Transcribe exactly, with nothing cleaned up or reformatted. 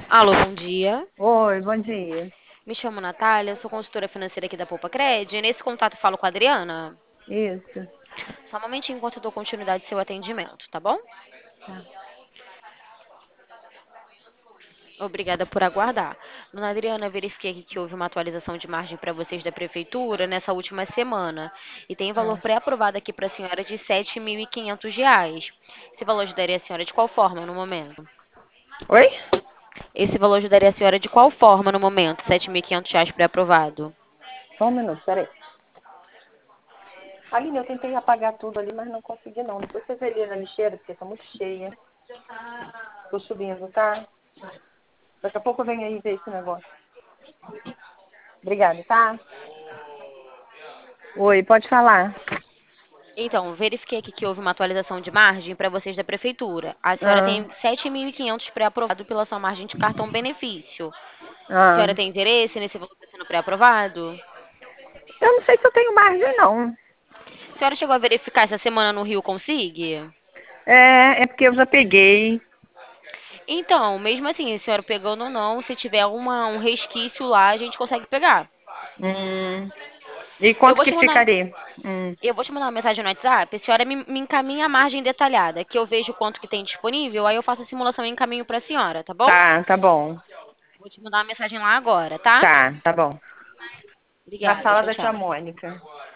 Alô, bom dia. Oi, bom dia. Me chamo Natália, sou consultora financeira aqui da Poupa Cred. E nesse contato falo com a Adriana. Isso. Só um momentinho enquanto eu dou continuidade ao seu atendimento, tá bom? Tá. Obrigada por aguardar. Dona Adriana, verifiquei aqui que houve uma atualização de margem para vocês da Prefeitura nessa última semana. E tem valor Ah. pré-aprovado aqui para a senhora de sete mil e quinhentos reais. Esse valor ajudaria a senhora de qual forma no momento? Oi? Esse valor ajudaria a senhora de qual forma no momento? Sete mil e quinhentos reais pré-aprovado. Só um minuto, peraí. Aline, eu tentei apagar tudo ali, mas não consegui não. Depois você vê ali na lixeira, porque tá muito cheia. Tô subindo, tá? Daqui a pouco eu venho aí ver esse negócio. Obrigada, tá? Oi, pode falar. Então, verifiquei aqui que houve uma atualização de margem para vocês da prefeitura. A senhora Ah, tem sete mil e quinhentos pré-aprovado pela sua margem de cartão benefício. A senhora ah. tem interesse nesse valor que está sendo pré-aprovado? Eu não sei se eu tenho margem, não. A senhora chegou a verificar essa semana no Rio Consigue? É, é porque eu já peguei. Então, mesmo assim, a senhora pegando ou não, se tiver uma, um resquício lá, a gente consegue pegar. Hum. E Eu quanto vou que te mandar, ficaria? Hum. eu vou te mandar uma mensagem no WhatsApp, a senhora me, me encaminha a margem detalhada, que eu vejo quanto que tem disponível, aí eu faço a simulação e encaminho para a senhora, tá bom? Tá, tá bom. Vou te mandar uma mensagem lá agora, tá? Tá, tá bom. Na Obrigada, sala tchau, da tia tchau. Mônica.